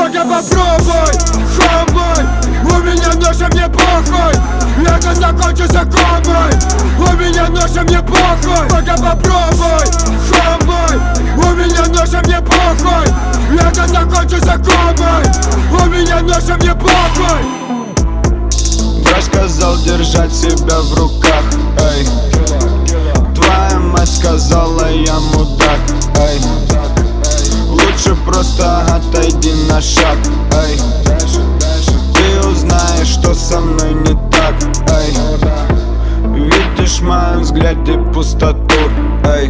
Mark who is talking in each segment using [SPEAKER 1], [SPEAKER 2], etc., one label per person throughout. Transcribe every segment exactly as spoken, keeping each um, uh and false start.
[SPEAKER 1] Только попробуй, шамбой. У меня нож, а мне похуй. Это закончится комбой. У меня нож, а мне похуй. Только попробуй, шамбой. У меня нож, а мне похуй. Это закончится комбой. У меня нож, а мне похуй.
[SPEAKER 2] Врач сказал держать себя в руках, эй. Твоя мать сказала, я мудак, эй. Лучше просто отойди на шаг, эй. Ты узнаешь, что со мной не так, эй. Видишь в моем взгляде пустоту, эй.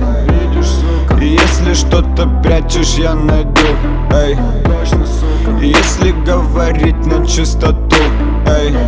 [SPEAKER 2] Если что-то прячешь, я найду, эй. Если говорить на чистоту, эй.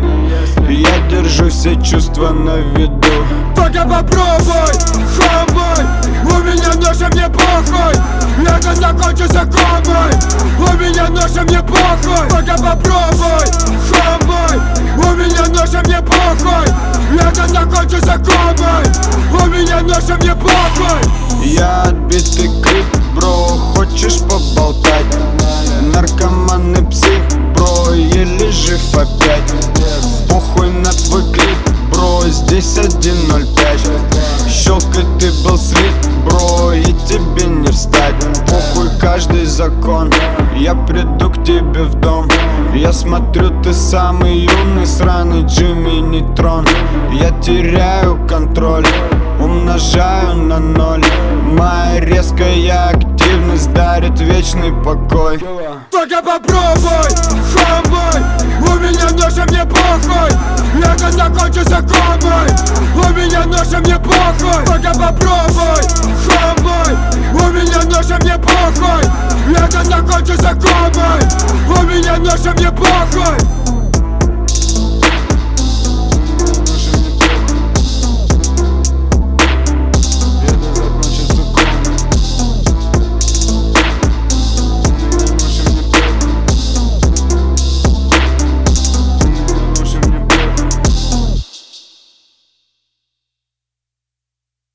[SPEAKER 2] Я держу все чувства на виду.
[SPEAKER 1] Только попробуй, шамбой. У меня нож, а мне похуй. Это закончится комбой. У меня нож, а мне похуй. Только попробуй, шамбой. У меня нож, а мне похуй. Это закончится комбой. У меня нож, а мне похуй.
[SPEAKER 2] Я отбитый крип, бро, хочешь поболтать? Наркоманный псих, бро, еле жив опять. Похуй на твой клип, бро, здесь один ноль пять. Щелкай, ты был слит, бро, и тебе не встать. Похуй каждый закон, я приду к тебе в дом. Я смотрю, ты самый юный сраный Джимми Нейтрон. Я теряю контроль, умножаю на ноль. Моя резкая активность дарит вечный покой.
[SPEAKER 1] Только попробуй, шамбой. У меня нож, а мне похуй. Это закончится комбой. У меня нож, а мне похуй. Только попробуй, шамбой. У меня нож, а мне похуй. Это закончится комбой. У меня нож, а мне похуй.